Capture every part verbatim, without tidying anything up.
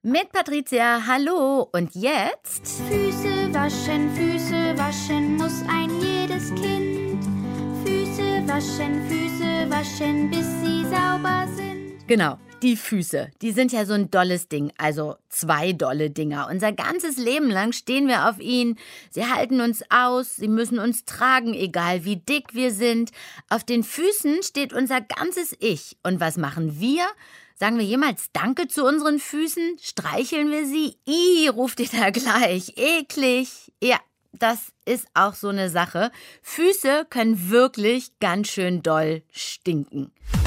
Mit Patricia, hallo. Und jetzt? Füße waschen, Füße waschen muss ein jedes Kind. Füße waschen, Füße waschen, bis sie sauber sind. Genau, die Füße. Die sind ja so ein dolles Ding, also zwei dolle Dinger. Unser ganzes Leben lang stehen wir auf ihnen. Sie halten uns aus, sie müssen uns tragen, egal wie dick wir sind. Auf den Füßen steht unser ganzes Ich. Und was machen wir? Sagen wir jemals Danke zu unseren Füßen? Streicheln wir sie? Ih, ruft ihr da gleich. Eklig. Ja, das ist auch so eine Sache. Füße können wirklich ganz schön doll stinken.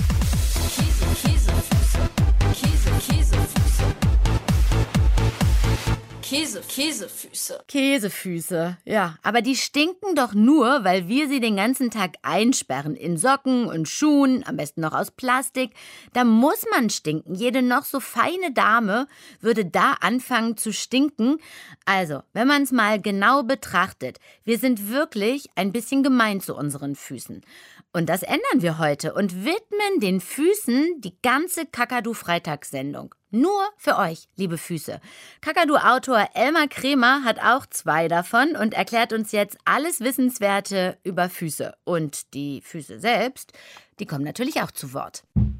Käse, Käsefüße. Käsefüße, ja. Aber die stinken doch nur, weil wir sie den ganzen Tag einsperren. In Socken und Schuhen, am besten noch aus Plastik. Da muss man stinken. Jede noch so feine Dame würde da anfangen zu stinken. Also, wenn man es mal genau betrachtet, wir sind wirklich ein bisschen gemein zu unseren Füßen. Und das ändern wir heute und widmen den Füßen die ganze Kakadu-Freitagssendung. Nur für euch, liebe Füße. Kakadu-Autor Elmar Kremer hat auch zwei davon und erklärt uns jetzt alles Wissenswerte über Füße. Und die Füße selbst, die kommen natürlich auch zu Wort.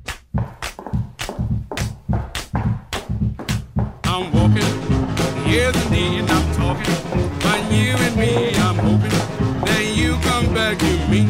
I'm walking, yes indeed, I'm talking. But you and me, I'm hoping that you come back to me.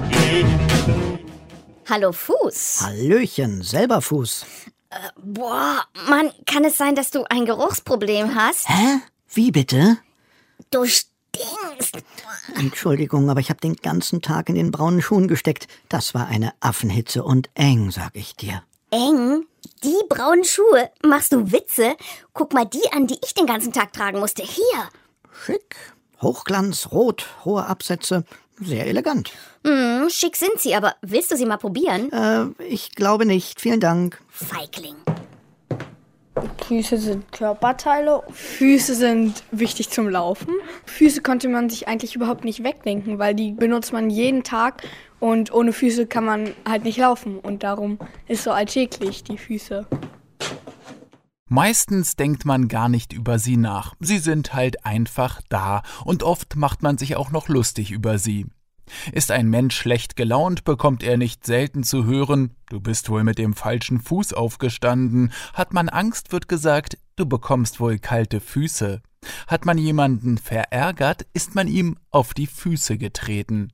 Hallo Fuß. Hallöchen, selber Fuß. Äh, boah, Mann, kann es sein, dass du ein Geruchsproblem hast? Hä? Wie bitte? Du stinkst. Entschuldigung, aber ich habe den ganzen Tag in den braunen Schuhen gesteckt. Das war eine Affenhitze und eng, sag ich dir. Eng? Die braunen Schuhe? Machst du Witze? Guck mal die an, die ich den ganzen Tag tragen musste. Hier. Schick. Hochglanz, rot, hohe Absätze. Sehr elegant. Hm, schick sind sie, aber willst du sie mal probieren? Äh, ich glaube nicht. Vielen Dank. Feigling. Füße sind Körperteile. Füße sind wichtig zum Laufen. Füße konnte man sich eigentlich überhaupt nicht wegdenken, weil die benutzt man jeden Tag und ohne Füße kann man halt nicht laufen. Und darum ist so alltäglich die Füße. Meistens denkt man gar nicht über sie nach. Sie sind halt einfach da und oft macht man sich auch noch lustig über sie. Ist ein Mensch schlecht gelaunt, bekommt er nicht selten zu hören, du bist wohl mit dem falschen Fuß aufgestanden. Hat man Angst, wird gesagt, du bekommst wohl kalte Füße. Hat man jemanden verärgert, ist man ihm auf die Füße getreten.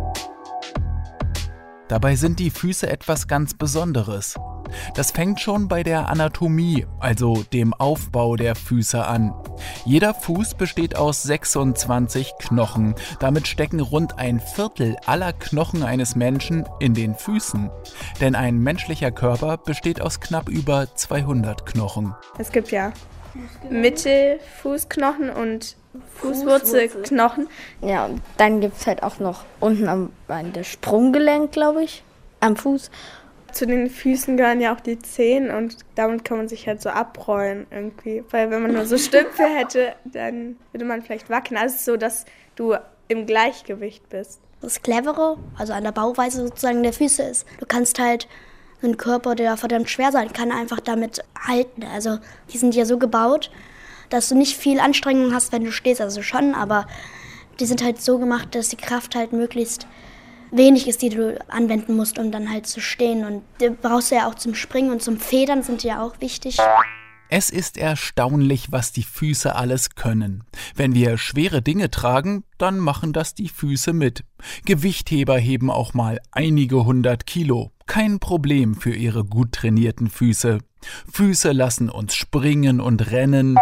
Dabei sind die Füße etwas ganz Besonderes. Das fängt schon bei der Anatomie, also dem Aufbau der Füße an. Jeder Fuß besteht aus sechsundzwanzig Knochen. Damit stecken rund ein Viertel aller Knochen eines Menschen in den Füßen. Denn ein menschlicher Körper besteht aus knapp über zweihundert Knochen. Es gibt ja Mittelfußknochen und Fußwurzelknochen. Ja, und dann gibt es halt auch noch unten am an der Sprunggelenk, glaube ich, am Fuß. Zu den Füßen gehören ja auch die Zehen und damit kann man sich halt so abrollen irgendwie. Weil wenn man nur so Stümpfe hätte, dann würde man vielleicht wackeln. Also es ist so, dass du im Gleichgewicht bist. Das Clevere, also an der Bauweise sozusagen der Füße ist, du kannst halt einen Körper, der verdammt schwer sein kann, einfach damit halten. Also die sind ja so gebaut, dass du nicht viel Anstrengung hast, wenn du stehst, also schon, aber die sind halt so gemacht, dass die Kraft halt möglichst wenig ist, die du anwenden musst, um dann halt zu stehen. Und die brauchst du ja auch zum Springen und zum Federn, sind die ja auch wichtig. Es ist erstaunlich, was die Füße alles können. Wenn wir schwere Dinge tragen, dann machen das die Füße mit. Gewichtheber heben auch mal einige hundert Kilo. Kein Problem für ihre gut trainierten Füße. Füße lassen uns springen und rennen.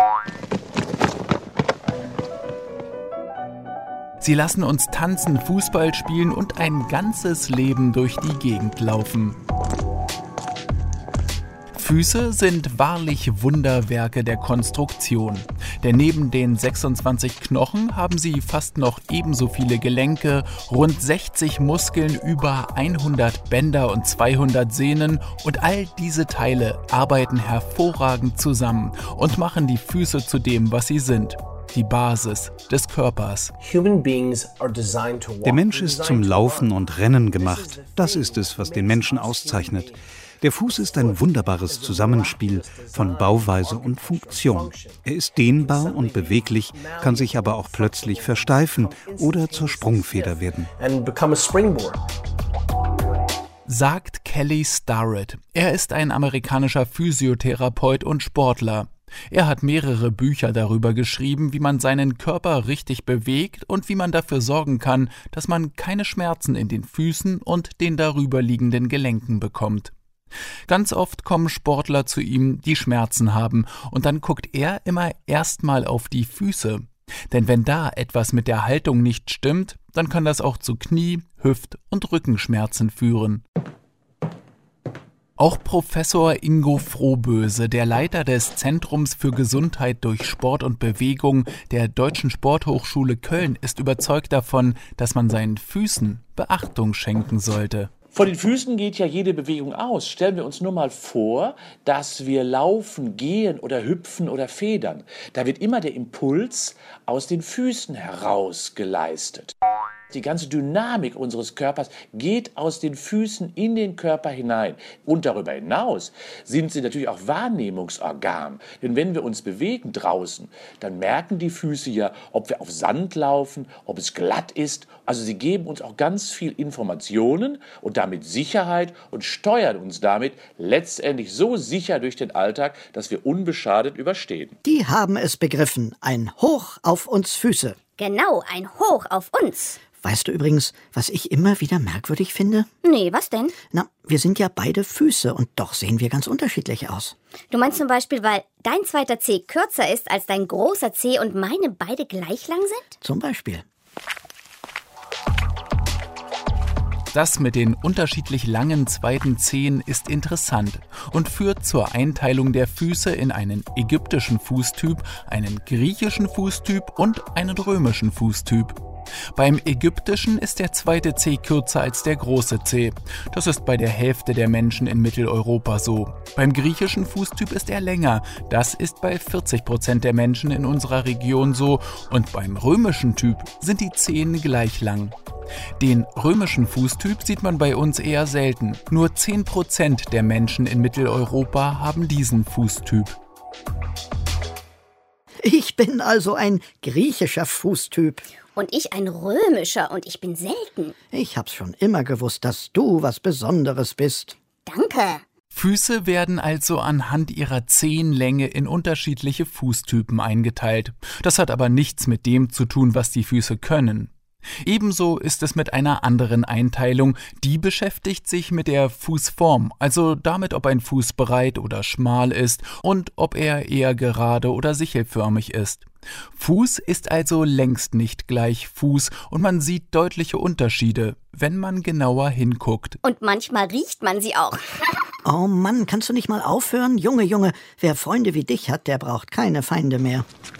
Sie lassen uns tanzen, Fußball spielen und ein ganzes Leben durch die Gegend laufen. Füße sind wahrlich Wunderwerke der Konstruktion. Denn neben den sechsundzwanzig Knochen haben sie fast noch ebenso viele Gelenke, rund sechzig Muskeln, über hundert Bänder und zweihundert Sehnen. Und all diese Teile arbeiten hervorragend zusammen und machen die Füße zu dem, was sie sind. Die Basis des Körpers. Der Mensch ist zum Laufen und Rennen gemacht. Das ist es, was den Menschen auszeichnet. Der Fuß ist ein wunderbares Zusammenspiel von Bauweise und Funktion. Er ist dehnbar und beweglich, kann sich aber auch plötzlich versteifen oder zur Sprungfeder werden. Sagt Kelly Starrett. Er ist ein amerikanischer Physiotherapeut und Sportler. Er hat mehrere Bücher darüber geschrieben, wie man seinen Körper richtig bewegt und wie man dafür sorgen kann, dass man keine Schmerzen in den Füßen und den darüberliegenden Gelenken bekommt. Ganz oft kommen Sportler zu ihm, die Schmerzen haben, und dann guckt er immer erstmal auf die Füße. Denn wenn da etwas mit der Haltung nicht stimmt, dann kann das auch zu Knie-, Hüft- und Rückenschmerzen führen. Auch Professor Ingo Frohböse, der Leiter des Zentrums für Gesundheit durch Sport und Bewegung der Deutschen Sporthochschule Köln, ist überzeugt davon, dass man seinen Füßen Beachtung schenken sollte. Von den Füßen geht ja jede Bewegung aus. Stellen wir uns nur mal vor, dass wir laufen, gehen oder hüpfen oder federn. Da wird immer der Impuls aus den Füßen heraus geleistet. Die ganze Dynamik unseres Körpers geht aus den Füßen in den Körper hinein. Und darüber hinaus sind sie natürlich auch Wahrnehmungsorgan. Denn wenn wir uns bewegen draußen, dann merken die Füße ja, ob wir auf Sand laufen, ob es glatt ist. Also sie geben uns auch ganz viel Informationen und damit Sicherheit und steuern uns damit letztendlich so sicher durch den Alltag, dass wir unbeschadet überstehen. Die haben es begriffen. Ein Hoch auf uns Füße. Genau, ein Hoch auf uns. Weißt du übrigens, was ich immer wieder merkwürdig finde? Nee, was denn? Na, wir sind ja beide Füße und doch sehen wir ganz unterschiedlich aus. Du meinst zum Beispiel, weil dein zweiter Zeh kürzer ist als dein großer Zeh und meine beide gleich lang sind? Zum Beispiel. Das mit den unterschiedlich langen zweiten Zehen ist interessant und führt zur Einteilung der Füße in einen ägyptischen Fußtyp, einen griechischen Fußtyp und einen römischen Fußtyp. Beim ägyptischen ist der zweite Zeh kürzer als der große Zeh. Das ist bei der Hälfte der Menschen in Mitteleuropa so. Beim griechischen Fußtyp ist er länger. Das ist bei vierzig Prozent der Menschen in unserer Region so. Und beim römischen Typ sind die Zehen gleich lang. Den römischen Fußtyp sieht man bei uns eher selten. Nur zehn Prozent der Menschen in Mitteleuropa haben diesen Fußtyp. Ich bin also ein griechischer Fußtyp. Und ich ein römischer und ich bin selten. Ich hab's schon immer gewusst, dass du was Besonderes bist. Danke. Füße werden also anhand ihrer Zehenlänge in unterschiedliche Fußtypen eingeteilt. Das hat aber nichts mit dem zu tun, was die Füße können. Ebenso ist es mit einer anderen Einteilung, die beschäftigt sich mit der Fußform, also damit, ob ein Fuß breit oder schmal ist und ob er eher gerade oder sichelförmig ist. Fuß ist also längst nicht gleich Fuß und man sieht deutliche Unterschiede, wenn man genauer hinguckt. Und manchmal riecht man sie auch. Oh Mann, kannst du nicht mal aufhören? Junge, Junge, wer Freunde wie dich hat, der braucht keine Feinde mehr.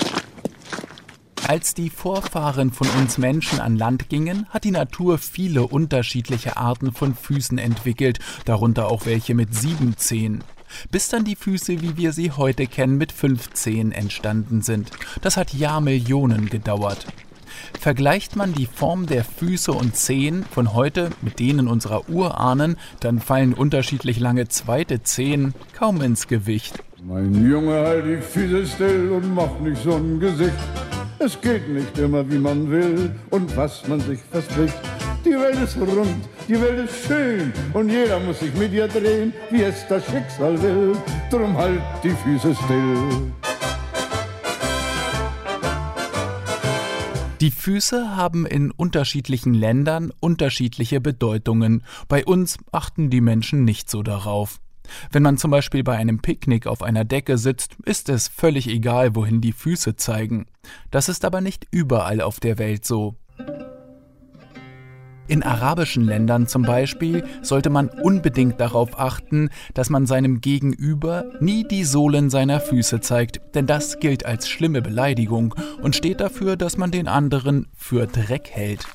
Als die Vorfahren von uns Menschen an Land gingen, hat die Natur viele unterschiedliche Arten von Füßen entwickelt, darunter auch welche mit sieben Zehen. Bis dann die Füße, wie wir sie heute kennen, mit fünf Zehen entstanden sind. Das hat Jahrmillionen gedauert. Vergleicht man die Form der Füße und Zehen von heute mit denen unserer Urahnen, dann fallen unterschiedlich lange zweite Zehen kaum ins Gewicht. Mein Junge, halt die Füße still und mach nicht so ein Gesicht. Es geht nicht immer, wie man will und was man sich verspricht. Die Welt ist rund, die Welt ist schön und jeder muss sich mit ihr drehen, wie es das Schicksal will. Drum halt die Füße still. Die Füße haben in unterschiedlichen Ländern unterschiedliche Bedeutungen. Bei uns achten die Menschen nicht so darauf. Wenn man zum Beispiel bei einem Picknick auf einer Decke sitzt, ist es völlig egal, wohin die Füße zeigen. Das ist aber nicht überall auf der Welt so. In arabischen Ländern zum Beispiel sollte man unbedingt darauf achten, dass man seinem Gegenüber nie die Sohlen seiner Füße zeigt, denn das gilt als schlimme Beleidigung und steht dafür, dass man den anderen für Dreck hält.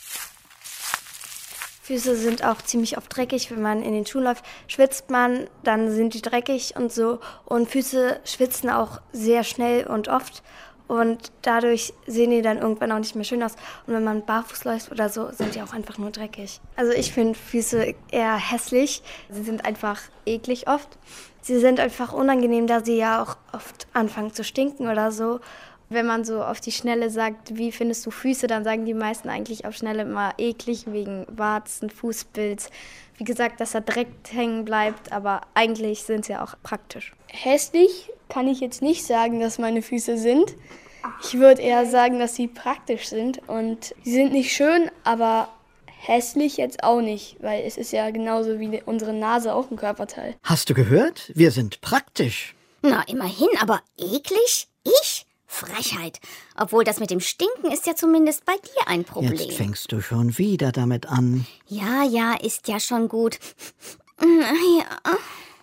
Füße sind auch ziemlich oft dreckig, wenn man in den Schuhen läuft, schwitzt man, dann sind die dreckig und so. Und Füße schwitzen auch sehr schnell und oft. und dadurch sehen die dann irgendwann auch nicht mehr schön aus. Und wenn man barfuß läuft oder so, sind die auch einfach nur dreckig. Also ich finde Füße eher hässlich. Sie sind einfach eklig oft. Sie sind einfach unangenehm, da sie ja auch oft anfangen zu stinken oder so. Wenn man so auf die Schnelle sagt, wie findest du Füße, dann sagen die meisten eigentlich auf Schnelle immer eklig wegen Warzen, Fußpilz. Wie gesagt, dass er direkt hängen bleibt, aber eigentlich sind sie auch praktisch. Hässlich kann ich jetzt nicht sagen, dass meine Füße sind. Ich würde eher sagen, dass sie praktisch sind. Und sie sind nicht schön, aber hässlich jetzt auch nicht, weil es ist ja genauso wie unsere Nase auch ein Körperteil. Hast du gehört? Wir sind praktisch. Na, immerhin, aber eklig? Ich? Frechheit. Obwohl das mit dem Stinken ist ja zumindest bei dir ein Problem. Jetzt fängst du schon wieder damit an. Ja, ja, ist ja schon gut. Ja.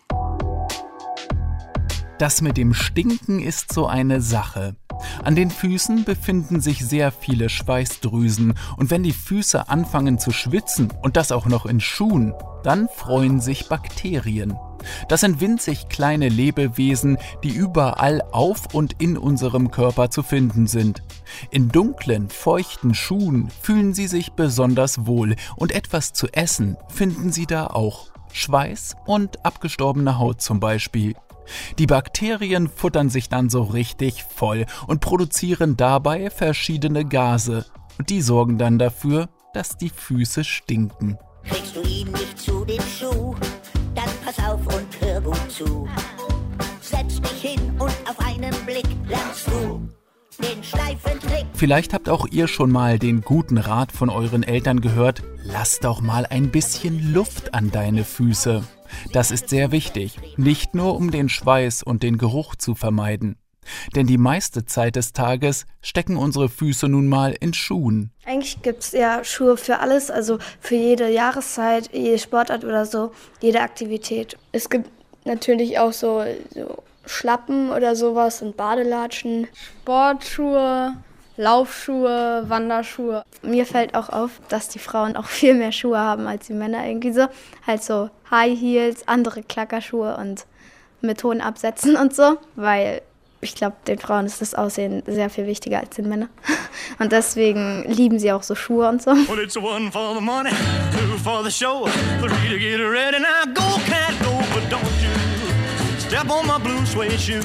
Das mit dem Stinken ist so eine Sache. An den Füßen befinden sich sehr viele Schweißdrüsen und wenn die Füße anfangen zu schwitzen und das auch noch in Schuhen, dann freuen sich Bakterien. Das sind winzig kleine Lebewesen, die überall auf und in unserem Körper zu finden sind. In dunklen, feuchten Schuhen fühlen sie sich besonders wohl und etwas zu essen finden sie da auch. Schweiß und abgestorbene Haut zum Beispiel. Die Bakterien futtern sich dann so richtig voll und produzieren dabei verschiedene Gase. Und die sorgen dann dafür, dass die Füße stinken. Kriegst du ihn nicht zu dem Schuh, dann pass auf und hör gut zu. Setz dich hin und auf einen Blick lernst du den steifen Trick. Vielleicht habt auch ihr schon mal den guten Rat von euren Eltern gehört, lass doch mal ein bisschen Luft an deine Füße. Das ist sehr wichtig, nicht nur um den Schweiß und den Geruch zu vermeiden. Denn die meiste Zeit des Tages stecken unsere Füße nun mal in Schuhen. Eigentlich gibt es ja Schuhe für alles, also für jede Jahreszeit, jede Sportart oder so, jede Aktivität. Es gibt natürlich auch so, so Schlappen oder sowas und Badelatschen. Sportschuhe, Laufschuhe, Wanderschuhe. Mir fällt auch auf, dass die Frauen auch viel mehr Schuhe haben als die Männer irgendwie so. Halt so High Heels, andere Klackerschuhe und mit hohen Absätzen und so, weil ich glaube, den Frauen ist das Aussehen sehr viel wichtiger als den Männern. Und deswegen lieben sie auch so Schuhe und so. Well, it's one for the money, two for the show, three to get ready. Now go, cat, go, but don't you step on my blue suede shoe.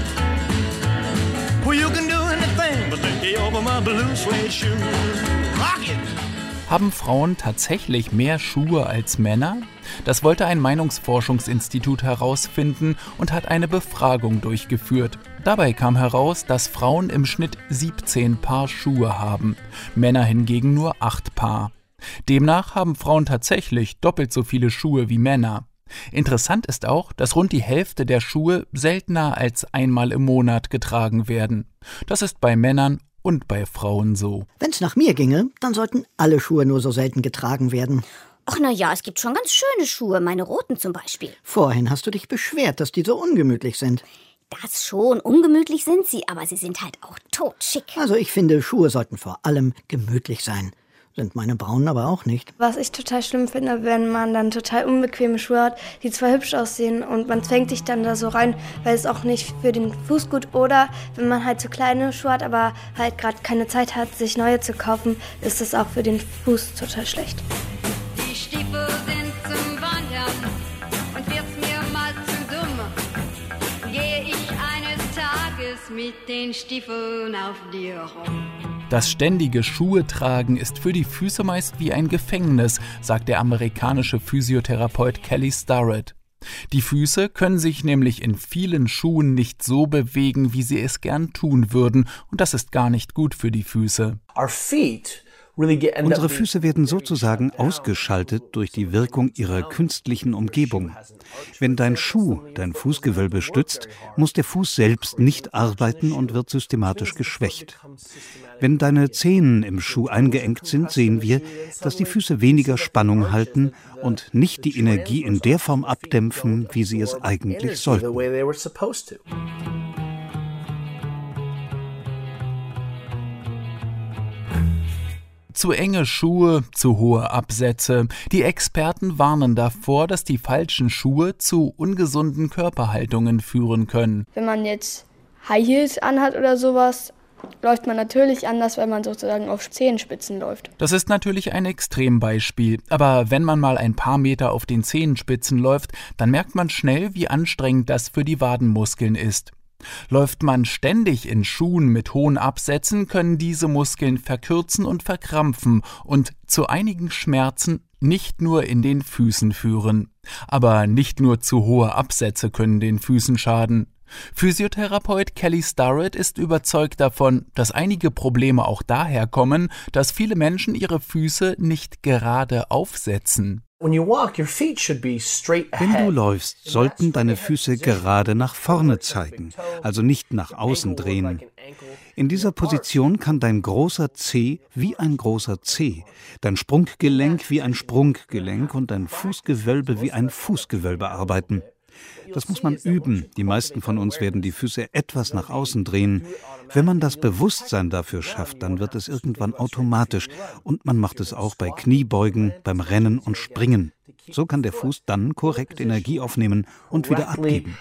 Well, you can do anything but lay over my blue suede shoe. Rock it! Haben Frauen tatsächlich mehr Schuhe als Männer? Das wollte ein Meinungsforschungsinstitut herausfinden und hat eine Befragung durchgeführt. Dabei kam heraus, dass Frauen im Schnitt siebzehn Paar Schuhe haben, Männer hingegen nur acht Paar. Demnach haben Frauen tatsächlich doppelt so viele Schuhe wie Männer. Interessant ist auch, dass rund die Hälfte der Schuhe seltener als einmal im Monat getragen werden. Das ist bei Männern und bei Frauen so. Wenn's nach mir ginge, dann sollten alle Schuhe nur so selten getragen werden. Ach na ja, es gibt schon ganz schöne Schuhe, meine roten zum Beispiel. Vorhin hast du dich beschwert, dass die so ungemütlich sind. Das schon, ungemütlich sind sie, aber sie sind halt auch totschick. Also ich finde, Schuhe sollten vor allem gemütlich sein. Sind meine braunen aber auch nicht. Was ich total schlimm finde, wenn man dann total unbequeme Schuhe hat, die zwar hübsch aussehen und man zwängt sich dann da so rein, weil es auch nicht für den Fuß gut, oder wenn man halt so kleine Schuhe hat, aber halt gerade keine Zeit hat, sich neue zu kaufen, ist das auch für den Fuß total schlecht. Die Stiefel sind zum Wandern und wird's mir mal zu dumm, gehe ich eines Tages mit den Stiefeln auf dir rum. Das ständige Schuhe-Tragen ist für die Füße meist wie ein Gefängnis, sagt der amerikanische Physiotherapeut Kelly Starrett. Die Füße können sich nämlich in vielen Schuhen nicht so bewegen, wie sie es gern tun würden, und das ist gar nicht gut für die Füße. Our feet Unsere Füße werden sozusagen ausgeschaltet durch die Wirkung ihrer künstlichen Umgebung. Wenn dein Schuh dein Fußgewölbe stützt, muss der Fuß selbst nicht arbeiten und wird systematisch geschwächt. Wenn deine Zehen im Schuh eingeengt sind, sehen wir, dass die Füße weniger Spannung halten und nicht die Energie in der Form abdämpfen, wie sie es eigentlich sollten. Zu enge Schuhe, zu hohe Absätze. Die Experten warnen davor, dass die falschen Schuhe zu ungesunden Körperhaltungen führen können. Wenn man jetzt High Heels anhat oder sowas läuft man natürlich anders, weil man sozusagen auf Zehenspitzen läuft. Das ist natürlich ein Extrembeispiel, aber wenn man mal ein paar Meter auf den Zehenspitzen läuft, dann merkt man schnell, wie anstrengend das für die Wadenmuskeln ist. Läuft man ständig in Schuhen mit hohen Absätzen, können diese Muskeln verkürzen und verkrampfen und zu einigen Schmerzen nicht nur in den Füßen führen. Aber nicht nur zu hohe Absätze können den Füßen schaden. Physiotherapeut Kelly Starrett ist überzeugt davon, dass einige Probleme auch daher kommen, dass viele Menschen ihre Füße nicht gerade aufsetzen. Wenn du läufst, sollten deine Füße gerade nach vorne zeigen, also nicht nach außen drehen. In dieser Position kann dein großer Zeh wie ein großer Zeh, dein Sprunggelenk wie ein Sprunggelenk und dein Fußgewölbe wie ein Fußgewölbe arbeiten. Das muss man üben. Die meisten von uns werden die Füße etwas nach außen drehen. Wenn man das Bewusstsein dafür schafft, dann wird es irgendwann automatisch. Und man macht es auch bei Kniebeugen, beim Rennen und Springen. So kann der Fuß dann korrekt Energie aufnehmen und wieder abgeben.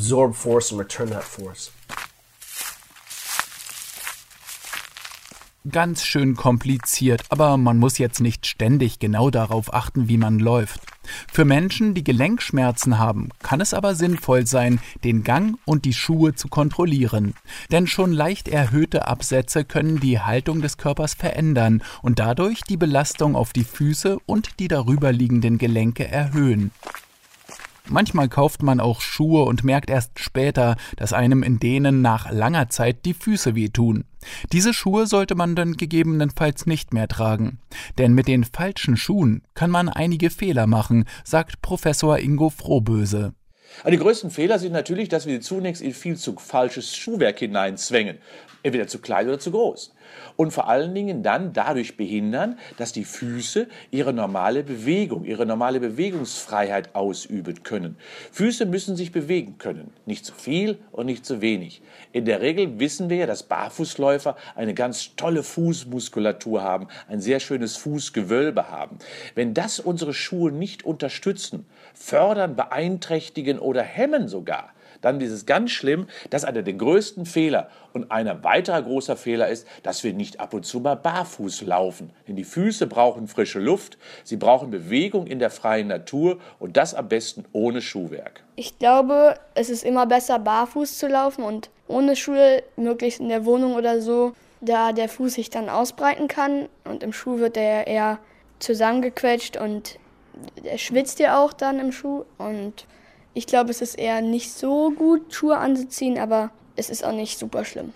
Ganz schön kompliziert, aber man muss jetzt nicht ständig genau darauf achten, wie man läuft. Für Menschen, die Gelenkschmerzen haben, kann es aber sinnvoll sein, den Gang und die Schuhe zu kontrollieren. Denn schon leicht erhöhte Absätze können die Haltung des Körpers verändern und dadurch die Belastung auf die Füße und die darüberliegenden Gelenke erhöhen. Manchmal kauft man auch Schuhe und merkt erst später, dass einem in denen nach langer Zeit die Füße wehtun. Diese Schuhe sollte man dann gegebenenfalls nicht mehr tragen. Denn mit den falschen Schuhen kann man einige Fehler machen, sagt Professor Ingo Frohböse. Die größten Fehler sind natürlich, dass wir sie zunächst in viel zu falsches Schuhwerk hineinzwängen. Entweder zu klein oder zu groß. Und vor allen Dingen dann dadurch behindern, dass die Füße ihre normale Bewegung, ihre normale Bewegungsfreiheit ausüben können. Füße müssen sich bewegen können, nicht zu viel und nicht zu wenig. In der Regel wissen wir ja, dass Barfußläufer eine ganz tolle Fußmuskulatur haben, ein sehr schönes Fußgewölbe haben. Wenn das unsere Schuhe nicht unterstützen, fördern, beeinträchtigen oder hemmen sogar, dann ist es ganz schlimm, dass einer der größten Fehler und ein weiterer großer Fehler ist, dass wir nicht ab und zu mal barfuß laufen. Denn die Füße brauchen frische Luft, sie brauchen Bewegung in der freien Natur und das am besten ohne Schuhwerk. Ich glaube, es ist immer besser, barfuß zu laufen und ohne Schuhe, möglichst in der Wohnung oder so, da der Fuß sich dann ausbreiten kann und im Schuh wird er eher zusammengequetscht und er schwitzt ja auch dann im Schuh und ich glaube, es ist eher nicht so gut, Schuhe anzuziehen, aber es ist auch nicht super schlimm.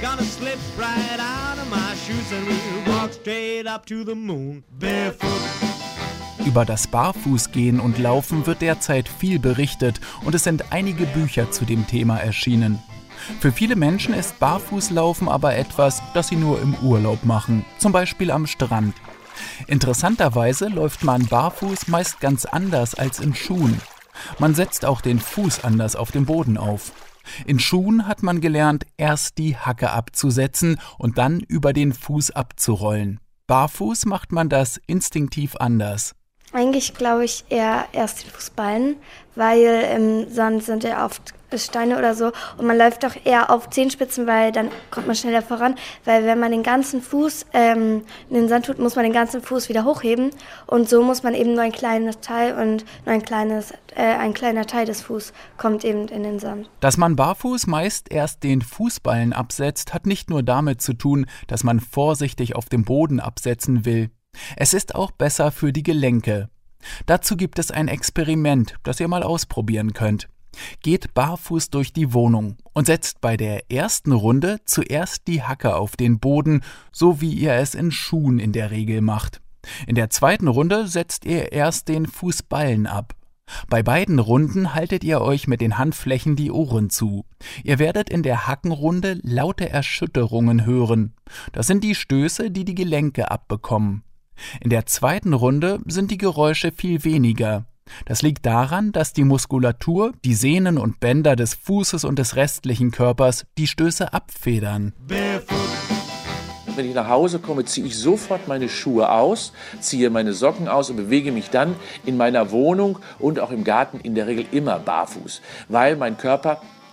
Über das Barfußgehen und Laufen wird derzeit viel berichtet und es sind einige Bücher zu dem Thema erschienen. Für viele Menschen ist Barfußlaufen aber etwas, das sie nur im Urlaub machen, zum Beispiel am Strand. Interessanterweise läuft man barfuß meist ganz anders als in Schuhen. Man setzt auch den Fuß anders auf dem Boden auf. In Schuhen hat man gelernt, erst die Hacke abzusetzen und dann über den Fuß abzurollen. Barfuß macht man das instinktiv anders. Eigentlich glaube ich eher erst den Fußballen, weil im Sand sind ja oft Steine oder so und man läuft doch eher auf Zehenspitzen, weil dann kommt man schneller voran, weil wenn man den ganzen Fuß ähm, in den Sand tut, muss man den ganzen Fuß wieder hochheben und so muss man eben nur ein kleines Teil und nur ein kleines, äh, ein kleiner Teil des Fußs kommt eben in den Sand. Dass man barfuß meist erst den Fußballen absetzt, hat nicht nur damit zu tun, dass man vorsichtig auf dem Boden absetzen will. Es ist auch besser für die Gelenke. Dazu gibt es ein Experiment, das ihr mal ausprobieren könnt. Geht barfuß durch die Wohnung und setzt bei der ersten Runde zuerst die Hacke auf den Boden, so wie ihr es in Schuhen in der Regel macht. In der zweiten Runde setzt ihr erst den Fußballen ab. Bei beiden Runden haltet ihr euch mit den Handflächen die Ohren zu. Ihr werdet in der Hackenrunde laute Erschütterungen hören. Das sind die Stöße, die die Gelenke abbekommen. In der zweiten Runde sind die Geräusche viel weniger. Das liegt daran, dass die Muskulatur, die Sehnen und Bänder des Fußes und des restlichen Körpers die Stöße abfedern. Wenn ich nach Hause komme, ziehe ich sofort meine Schuhe aus, ziehe meine Socken aus und bewege mich dann in meiner Wohnung und auch im Garten in der Regel immer barfuß, weil mein Körper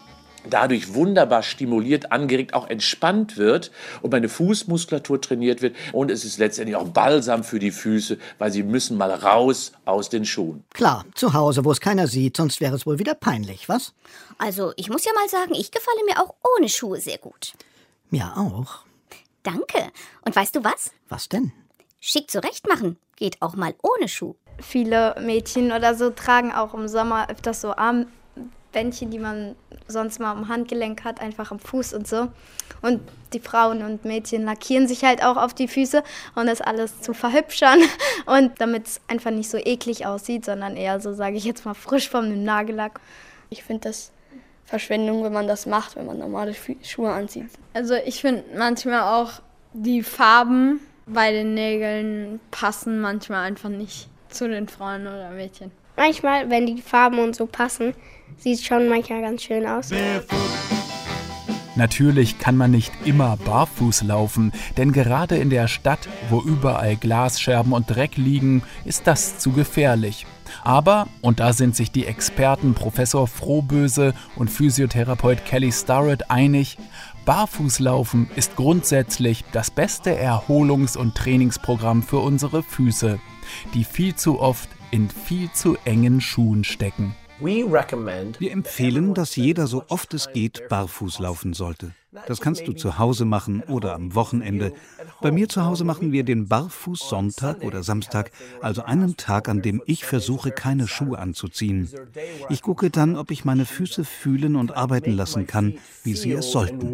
dadurch wunderbar stimuliert, angeregt, auch entspannt wird und meine Fußmuskulatur trainiert wird. Und es ist letztendlich auch Balsam für die Füße, weil sie müssen mal raus aus den Schuhen. Klar, zu Hause, wo es keiner sieht, sonst wäre es wohl wieder peinlich, was? Also, ich muss ja mal sagen, ich gefalle mir auch ohne Schuhe sehr gut. Mir auch. Danke. Und weißt du was? Was denn? Schick zurechtmachen geht auch mal ohne Schuh. Viele Mädchen oder so tragen auch im Sommer öfters so Armbändchen, die man sonst mal am Handgelenk hat, einfach am Fuß und so. Und die Frauen und Mädchen lackieren sich halt auch auf die Füße, um das alles zu verhübschern und damit es einfach nicht so eklig aussieht, sondern eher so, sage ich jetzt mal, frisch von dem Nagellack. Ich finde das Verschwendung, wenn man das macht, wenn man normale Schuhe anzieht. Also ich finde manchmal auch, die Farben bei den Nägeln passen manchmal einfach nicht zu den Frauen oder Mädchen. Manchmal, wenn die Farben und so passen, sieht es schon manchmal ganz schön aus. Natürlich kann man nicht immer barfuß laufen, denn gerade in der Stadt, wo überall Glasscherben und Dreck liegen, ist das zu gefährlich. Aber, und da sind sich die Experten Professor Frohböse und Physiotherapeut Kelly Starrett einig, Barfußlaufen ist grundsätzlich das beste Erholungs- und Trainingsprogramm für unsere Füße, die viel zu oft in viel zu engen Schuhen stecken. Wir empfehlen, dass jeder so oft es geht barfuß laufen sollte. Das kannst du zu Hause machen oder am Wochenende. Bei mir zu Hause machen wir den Barfuß-Sonntag oder Samstag, also einen Tag, an dem ich versuche, keine Schuhe anzuziehen. Ich gucke dann, ob ich meine Füße fühlen und arbeiten lassen kann, wie sie es sollten.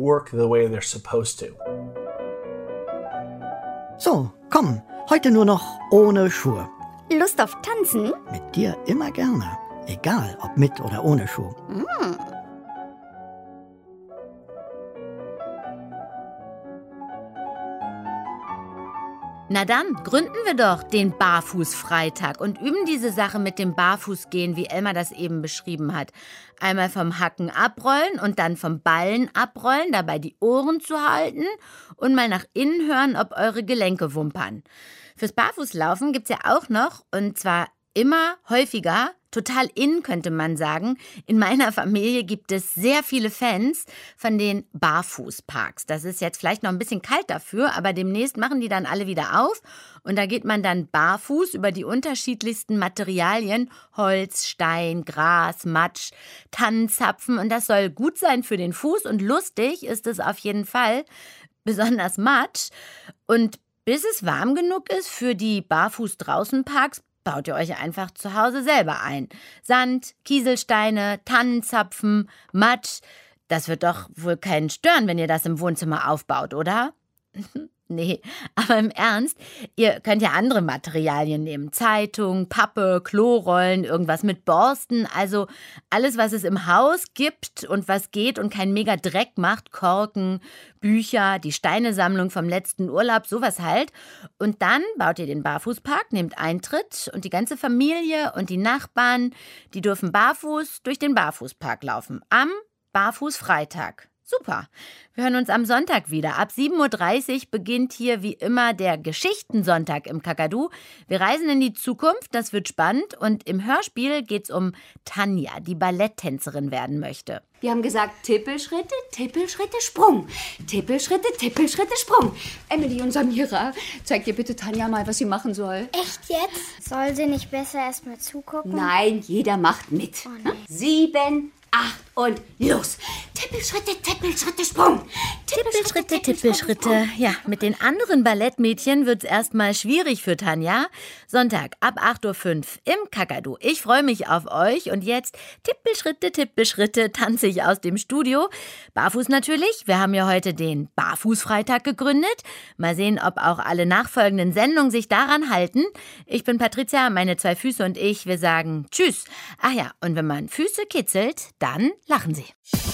So, komm, heute nur noch ohne Schuhe. Lust auf Tanzen? Mit dir immer gerne. Egal, ob mit oder ohne Schuh. Mm. Na dann, gründen wir doch den Barfußfreitag und üben diese Sache mit dem Barfußgehen, wie Elmar das eben beschrieben hat. Einmal vom Hacken abrollen und dann vom Ballen abrollen, dabei die Ohren zu halten und mal nach innen hören, ob eure Gelenke wumpern. Fürs Barfußlaufen gibt's ja auch noch, und zwar immer häufiger, total in, könnte man sagen. In meiner Familie gibt es sehr viele Fans von den Barfußparks. Das ist jetzt vielleicht noch ein bisschen kalt dafür, aber demnächst machen die dann alle wieder auf. Und da geht man dann barfuß über die unterschiedlichsten Materialien. Holz, Stein, Gras, Matsch, Tannenzapfen. Und das soll gut sein für den Fuß. Und lustig ist es auf jeden Fall, besonders Matsch. Und bis es warm genug ist für die Barfuß-Draußen-Parks, baut ihr euch einfach zu Hause selber ein. Sand, Kieselsteine, Tannenzapfen, Matsch. Das wird doch wohl keinen stören, wenn ihr das im Wohnzimmer aufbaut, oder? Nee, aber im Ernst, ihr könnt ja andere Materialien nehmen. Zeitung, Pappe, Klorollen, irgendwas mit Borsten. Also alles, was es im Haus gibt und was geht und keinen mega Dreck macht. Korken, Bücher, die Steinesammlung vom letzten Urlaub, sowas halt. Und dann baut ihr den Barfußpark, nehmt Eintritt und die ganze Familie und die Nachbarn, die dürfen barfuß durch den Barfußpark laufen. Am Barfußfreitag. Super. Wir hören uns am Sonntag wieder. Ab sieben Uhr dreißig beginnt hier wie immer der Geschichtensonntag im Kakadu. Wir reisen in die Zukunft, das wird spannend. Und im Hörspiel geht's um Tanja, die Balletttänzerin werden möchte. Wir haben gesagt, Tippelschritte, Tippelschritte, Sprung. Tippelschritte, Tippelschritte, Sprung. Emily und Samira, zeig dir bitte Tanja mal, was sie machen soll. Echt jetzt? Soll sie nicht besser erst mal zugucken? Nein, jeder macht mit. Oh nein. Sieben, acht und los. Tippelschritte, Tippelschritte, Sprung. Tippelschritte, Tippelschritte. Ja, mit den anderen Ballettmädchen wird's erstmal schwierig für Tanja. Sonntag ab acht Uhr fünf im Kakadu. Ich freue mich auf euch und jetzt Tippelschritte, Tippelschritte tanze ich aus dem Studio. Barfuß natürlich. Wir haben ja heute den Barfußfreitag gegründet. Mal sehen, ob auch alle nachfolgenden Sendungen sich daran halten. Ich bin Patricia, meine zwei Füße und ich, wir sagen Tschüss. Ach ja, und wenn man Füße kitzelt, dann lachen sie.